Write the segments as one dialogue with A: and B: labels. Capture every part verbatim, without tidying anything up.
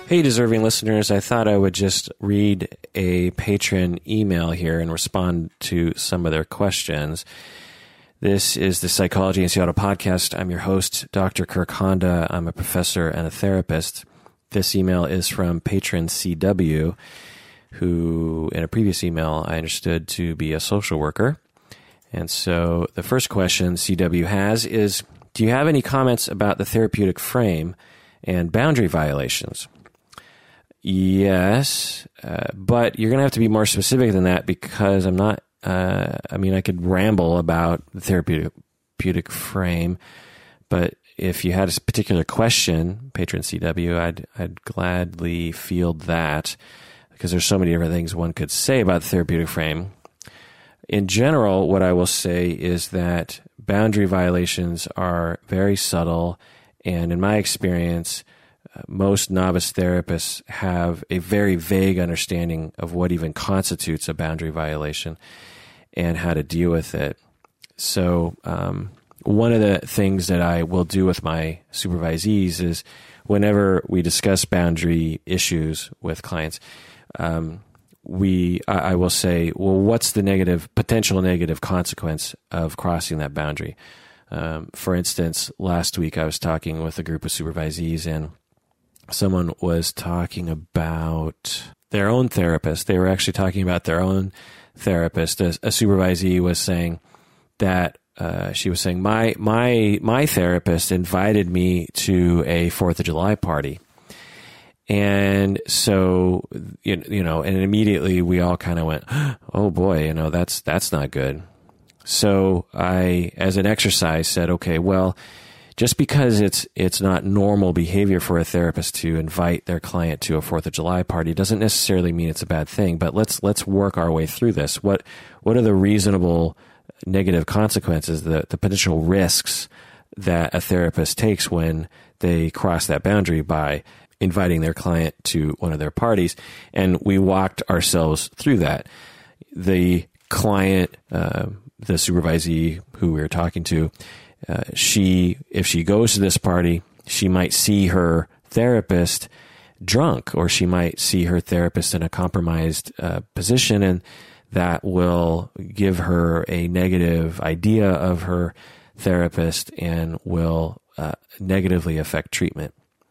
A: Hey, deserving listeners, I thought I would just read a patron email here and respond to some of their questions. This is the Psychology in Seattle podcast. I'm your host, Doctor Kirk Honda. I'm a professor and a therapist. This email is from patron C W, who in a previous email I understood to be a social worker. And so the first question C W has is, do you have any comments about the therapeutic frame and boundary violations? Yes, uh, but you're going to have to be more specific than that because I'm not, uh, I mean, I could ramble about the therapeutic, therapeutic frame, but if you had a particular question, patron C W, I'd, I'd gladly field that because there's so many different things one could say about the therapeutic frame. In general, what I will say is that boundary violations are very subtle, and in my experience, most novice therapists have a very vague understanding of what even constitutes a boundary violation and how to deal with it. So um, one of the things that I will do with my supervisees is whenever we discuss boundary issues with clients, um, we I, I will say, well, what's the negative, potential negative consequence of crossing that boundary? Um, for instance, last week I was talking with a group of supervisees, and someone was talking about their own therapist. They were actually talking about their own therapist. A, a supervisee was saying that uh, she was saying, my my my therapist invited me to a Fourth of July party. And so, you, you know, and immediately we all kind of went, oh boy, you know, that's that's not good. So I, as an exercise, said, okay, well, just because it's it's not normal behavior for a therapist to invite their client to a Fourth of July party doesn't necessarily mean it's a bad thing. But let's let's work our way through this. What what are the reasonable negative consequences, the, the potential risks that a therapist takes when they cross that boundary by inviting their client to one of their parties? And we walked ourselves through that. The client, uh, the supervisee who we were talking to, Uh, she, if she goes to this party, she might see her therapist drunk, or she might see her therapist in a compromised uh, position, and that will give her a negative idea of her therapist and will uh, negatively affect treatment.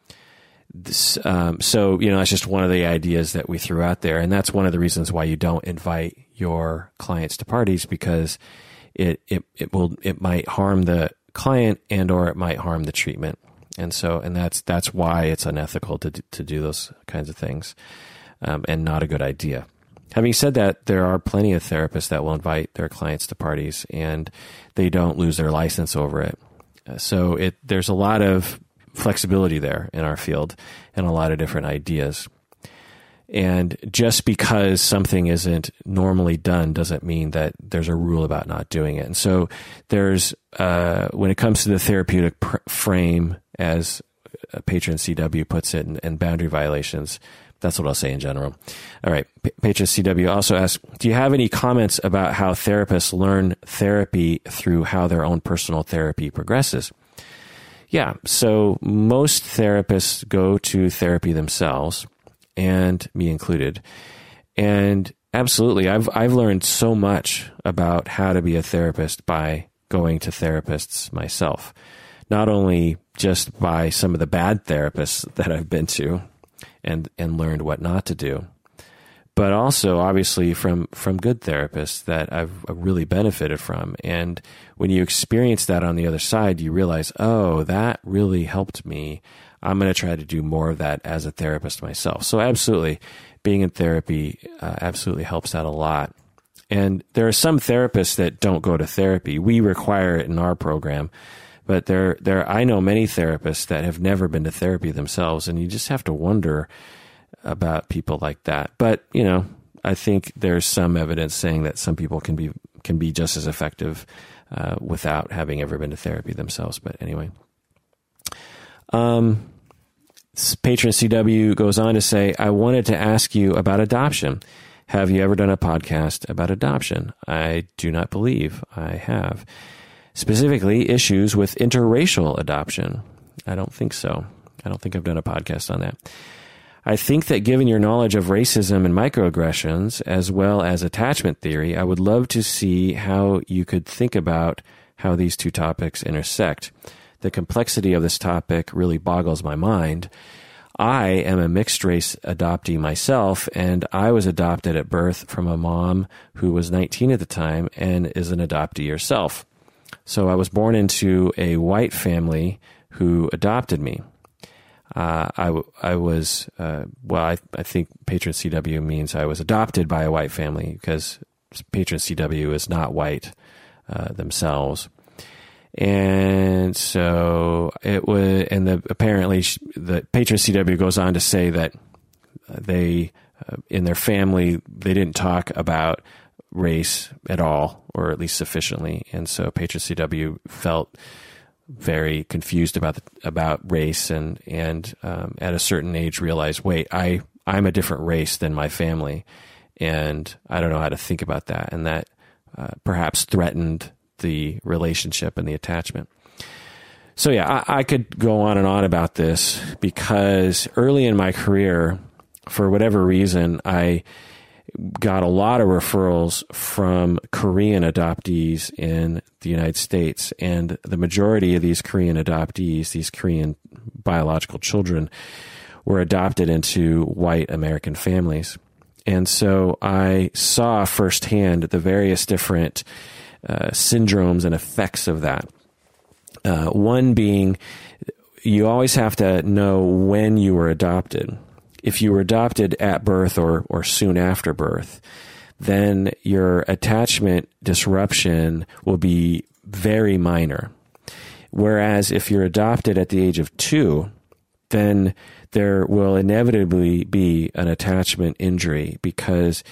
A: This, um, so, you know, that's just one of the ideas that we threw out there, and that's one of the reasons why you don't invite your clients to parties, because it it it will it might harm the client and or it might harm the treatment. And so and that's that's why it's unethical to to do those kinds of things, um, and not a good idea. Having said that, there are plenty of therapists that will invite their clients to parties and they don't lose their license over it. So it there's a lot of flexibility there in our field and a lot of different ideas. And just because something isn't normally done doesn't mean that there's a rule about not doing it. And so there's, uh, when it comes to the therapeutic pr- frame, as patron C W puts it, and, and boundary violations, that's what I'll say in general. All right. P- patron C W also asks, do you have any comments about how therapists learn therapy through how their own personal therapy progresses? Yeah. So most therapists go to therapy themselves, and me included. And absolutely, I've I've learned so much about how to be a therapist by going to therapists myself. Not only just by some of the bad therapists that I've been to and and learned what not to do, but also obviously from from good therapists that I've really benefited from. And when you experience that on the other side, you realize, oh, that really helped me. I'm going to try to do more of that as a therapist myself. So absolutely, being in therapy uh, absolutely helps out a lot. And there are some therapists that don't go to therapy. We require it in our program, but there, there, I know many therapists that have never been to therapy themselves, and you just have to wonder about people like that. But you know, I think there's some evidence saying that some people can be can be just as effective uh, without having ever been to therapy themselves. But anyway. Um, patron C W goes on to say, I wanted to ask you about adoption. Have you ever done a podcast about adoption? I do not believe I have. Specifically, issues with interracial adoption. I don't think so. I don't think I've done a podcast on that. I think that given your knowledge of racism and microaggressions, as well as attachment theory, I would love to see how you could think about how these two topics intersect. The complexity of this topic really boggles my mind. I am a mixed race adoptee myself, and I was adopted at birth from a mom who was nineteen at the time and is an adoptee herself. So I was born into a white family who adopted me. Uh, I, I was, uh, well, I, I think patron C W means I was adopted by a white family, because patron C W is not white uh, themselves. And so it was, and the, apparently the patron C W goes on to say that they, uh, in their family, they didn't talk about race at all, or at least sufficiently. And so patron C W felt very confused about the, about race, and and um, at a certain age realized, wait, I I'm a different race than my family, and I don't know how to think about that, and that uh, perhaps threatened the relationship and the attachment. So yeah, I, I could go on and on about this, because early in my career, for whatever reason, I got a lot of referrals from Korean adoptees in the United States. And the majority of these Korean adoptees, these Korean biological children, were adopted into white American families. And so I saw firsthand the various different uh, syndromes and effects of that. Uh, one being, you always have to know when you were adopted. If you were adopted at birth or, or soon after birth, then your attachment disruption will be very minor. Whereas if you're adopted at the age of two, then there will inevitably be an attachment injury, because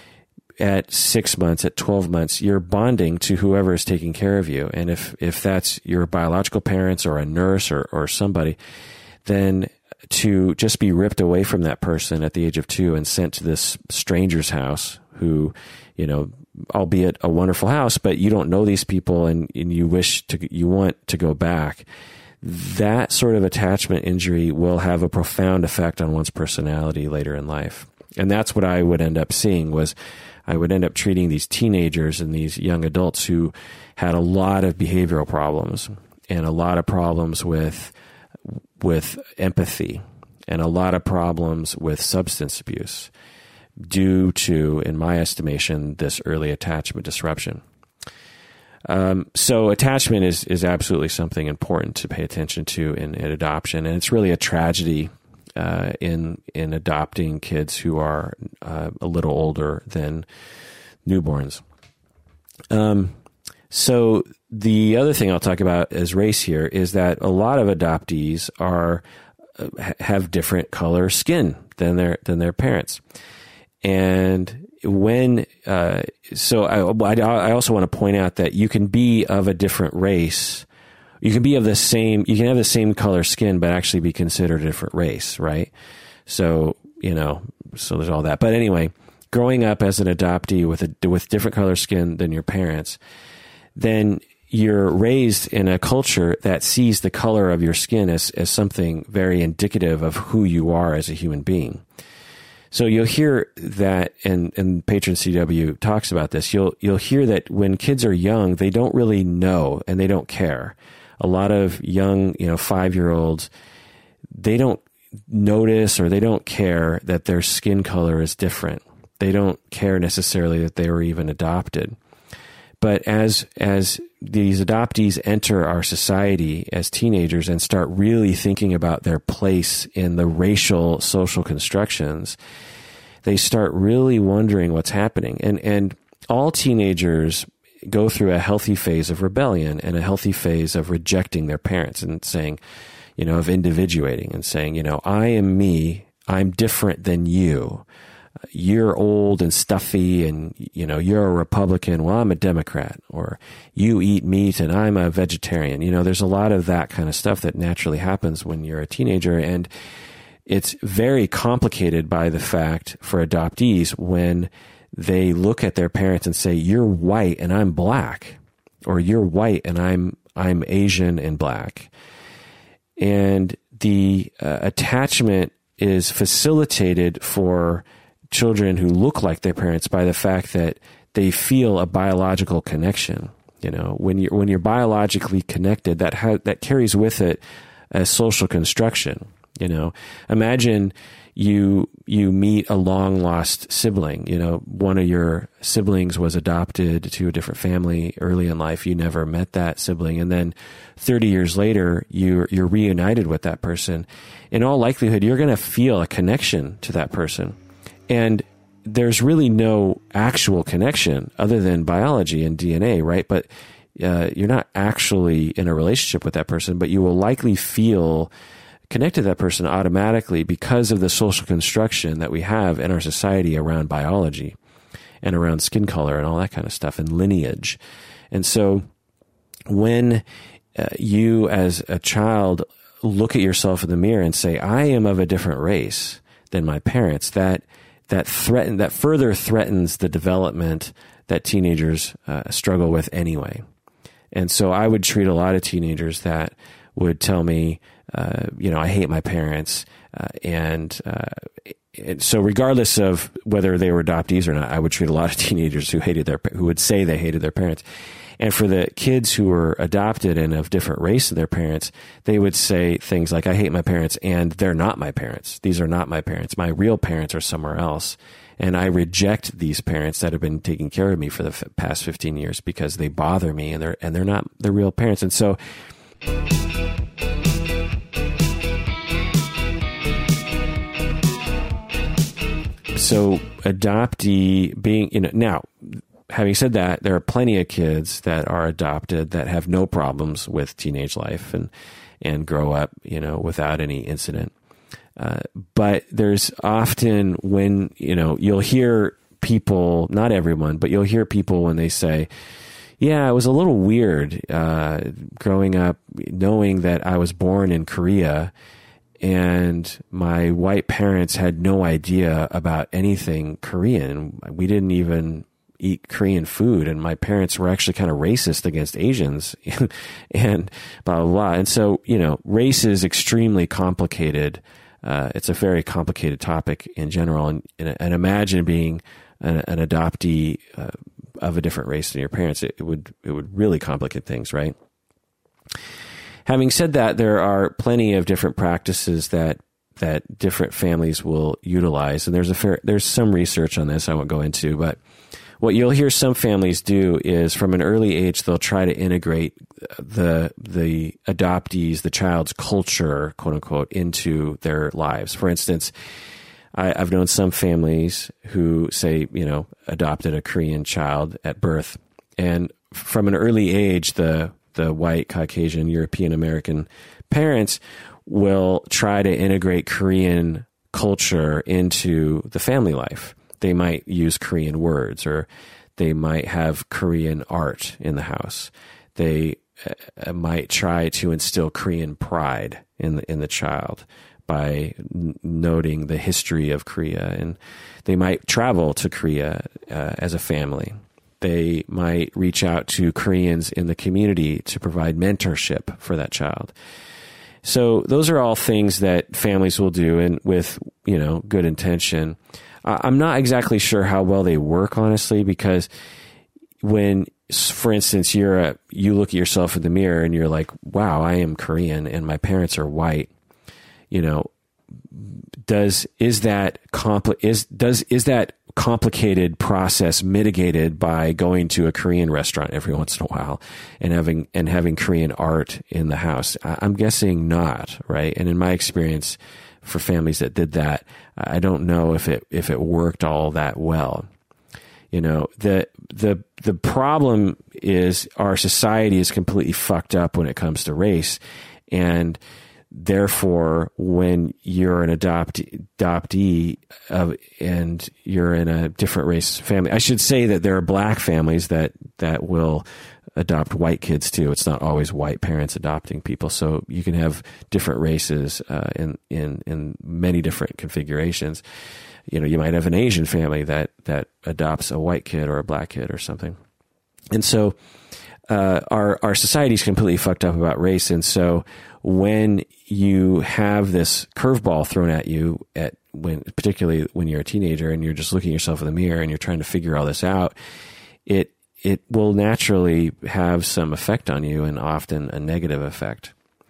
A: at six months, at twelve months, you're bonding to whoever is taking care of you. And if, if that's your biological parents or a nurse or, or somebody, then to just be ripped away from that person at the age of two and sent to this stranger's house who, you know, albeit a wonderful house, but you don't know these people, and, and you wish to, you want to go back. That sort of attachment injury will have a profound effect on one's personality later in life. And that's what I would end up seeing, was I would end up treating these teenagers and these young adults who had a lot of behavioral problems and a lot of problems with with empathy, and a lot of problems with substance abuse, due to, in my estimation, this early attachment disruption. Um, so attachment is, is absolutely something important to pay attention to in, in adoption. And it's really a tragedy uh, in in adopting kids who are uh, a little older than newborns. Um, so the other thing I'll talk about as race here is that a lot of adoptees are uh, have different color skin than their than their parents. And when, uh, so I, I also want to point out that you can be of a different race. You can be of the same, you can have the same color skin, but actually be considered a different race, right? So, you know, so there's all that. But anyway, growing up as an adoptee with a, with different color skin than your parents, then you're raised in a culture that sees the color of your skin as, as something very indicative of who you are as a human being. So you'll hear that, and, and Patron C W talks about this, you'll, you'll hear that when kids are young, they don't really know and they don't care. A lot of young, you know, five-year-olds, they don't notice or they don't care that their skin color is different. They don't care necessarily that they were even adopted. But as, as these adoptees enter our society as teenagers and start really thinking about their place in the racial social constructions, they start really wondering what's happening. And, and all teenagers go through a healthy phase of rebellion and a healthy phase of rejecting their parents and saying, you know, of individuating and saying, you know, I am me, I'm different than you. You're old and stuffy and, you know, you're a Republican. Well, I'm a Democrat. Or you eat meat and I'm a vegetarian. You know, there's a lot of that kind of stuff that naturally happens when you're a teenager. And it's very complicated by the fact for adoptees when they look at their parents and say, you're white and I'm black, or you're white and I'm, I'm Asian and black. And the uh, attachment is facilitated for children who look like their parents by the fact that they feel a biological connection. You know, when you're when you're biologically connected, that ha- that carries with it a social construction. You know, imagine you you meet a long lost sibling. You know, one of your siblings was adopted to a different family early in life. You never met that sibling, and then thirty years later, you're you're reunited with that person. In all likelihood, you're going to feel a connection to that person, and there's really no actual connection other than biology and D N A, right? But uh, you're not actually in a relationship with that person, but you will likely feel connected to that person automatically because of the social construction that we have in our society around biology and around skin color and all that kind of stuff and lineage. And so when uh, you as a child look at yourself in the mirror and say, I am of a different race than my parents, that that threaten that further threatens the development that teenagers uh, struggle with anyway. And so I would treat a lot of teenagers that would tell me, uh, you know, I hate my parents. Uh, and, uh, and so regardless of whether they were adoptees or not, I would treat a lot of teenagers who hated their, who would say they hated their parents. And for the kids who were adopted and of different race than their parents, they would say things like, I hate my parents and they're not my parents. These are not my parents. My real parents are somewhere else. And I reject these parents that have been taking care of me for the f- past fifteen years because they bother me and they're, and they're not the real parents. And so, so adoptee being, you know, now, having said that, there are plenty of kids that are adopted that have no problems with teenage life and, and grow up, you know, without any incident. Uh, but there's often when, you know, you'll hear people, not everyone, but you'll hear people when they say, yeah, it was a little weird, uh, growing up, knowing that I was born in Korea and my white parents had no idea about anything Korean. We didn't even eat Korean food, and my parents were actually kind of racist against Asians and blah, blah, blah. And so, you know, race is extremely complicated. Uh, it's a very complicated topic in general. And, and imagine being an, an adoptee uh, of a different race than your parents. It, it would, it would really complicate things, right? Having said that, there are plenty of different practices that that different families will utilize, and there's a fair, there's some research on this I won't go into, but what you'll hear some families do is from an early age, they'll try to integrate the the adoptees, the child's culture, quote unquote, into their lives. For instance, I, I've known some families who say, you know, adopted a Korean child at birth, and from an early age, the the white, Caucasian, European American parents will try to integrate Korean culture into the family life. They might use Korean words, or they might have Korean art in the house. They uh, might try to instill Korean pride in the, in the child by n- noting the history of Korea. And they might travel to Korea uh, as a family. They might reach out to Koreans in the community to provide mentorship for that child. So those are all things that families will do, and with, you know, good intention. I'm not exactly sure how well they work, honestly, because when, for instance, you're a, you look at yourself in the mirror and you're like, wow, I am Korean and my parents are white. You know, does, is that compli- is, does, is that complicated process mitigated by going to a Korean restaurant every once in a while and having, and having Korean art in the house? I'm guessing not, right? And in my experience, for families that did that, I don't know if it if it worked all that well. You know, the the the problem is our society is completely fucked up when it comes to race, and therefore, when you're an adoptee, adoptee of, and you're in a different race family, I should say that there are black families that that will adopt white kids too. It's not always white parents adopting people. So you can have different races uh, in, in, in many different configurations. You know, you might have an Asian family that, that adopts a white kid or a black kid or something. And so uh, our, our society is completely fucked up about race. And so when you have this curveball thrown at you at when, particularly when you're a teenager and you're just looking at yourself in the mirror and you're trying to figure all this out, it, it will naturally have some effect on you, and often a negative effect.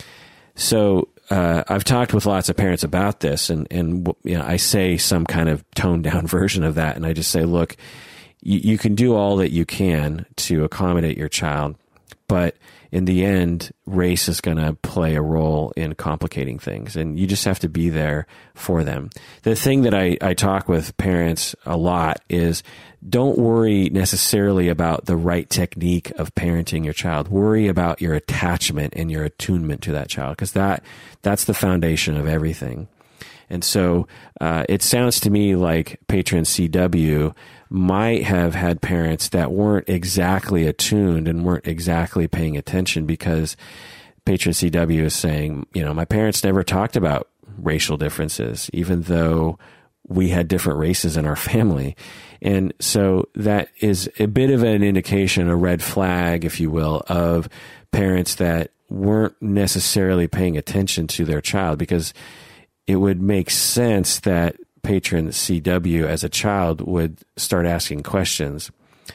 A: So, uh, I've talked with lots of parents about this, and, and, you know, I say some kind of toned down version of that. And I just say, look, you, you can do all that you can to accommodate your child, but in the end, race is going to play a role in complicating things, and you just have to be there for them. The thing that I, I talk with parents a lot is, don't worry necessarily about the right technique of parenting your child. Worry about your attachment and your attunement to that child, because that that's the foundation of everything. And so uh, it sounds to me like Patron C W might have had parents that weren't exactly attuned and weren't exactly paying attention, because Patron C W is saying, you know, my parents never talked about racial differences, even though we had different races in our family. And so that is a bit of an indication, a red flag, if you will, of parents that weren't necessarily paying attention to their child, because it would make sense that Patron C W as a child would start asking questions.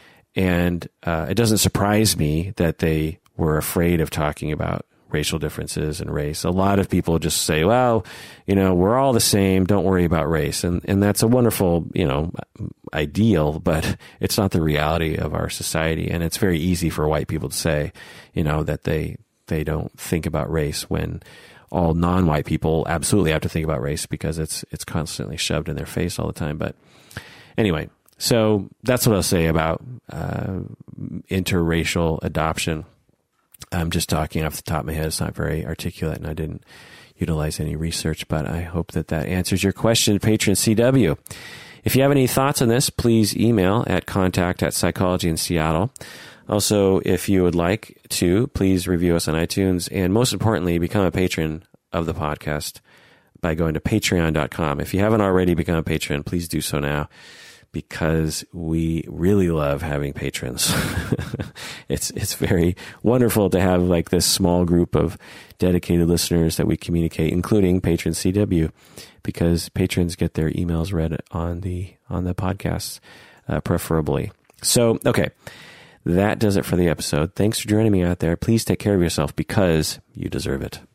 A: And uh, it doesn't surprise me that they were afraid of talking about racial differences and race. A lot of people just say, well, you know, we're all the same, don't worry about race. And and that's a wonderful, you know, ideal, but it's not the reality of our society. And it's very easy for white people to say, you know, that they they don't think about race, when all non-white people absolutely have to think about race, because it's it's constantly shoved in their face all the time. But anyway, so that's what I'll say about uh, interracial adoption. I'm just talking off the top of my head. It's not very articulate, and I didn't utilize any research, but I hope that that answers your question, Patron C W. If you have any thoughts on this, please email at contact at Psychology in Seattle. Also, if you would like to, please review us on iTunes, and most importantly, become a patron of the podcast by going to patreon dot com. If you haven't already become a patron, please do so now, because we really love having patrons. it's it's very wonderful to have like this small group of dedicated listeners that we communicate, including Patron C W, because patrons get their emails read on the on the podcasts, uh, preferably. So, okay. That does it for the episode. Thanks for joining me out there. Please take care of yourself, because you deserve it.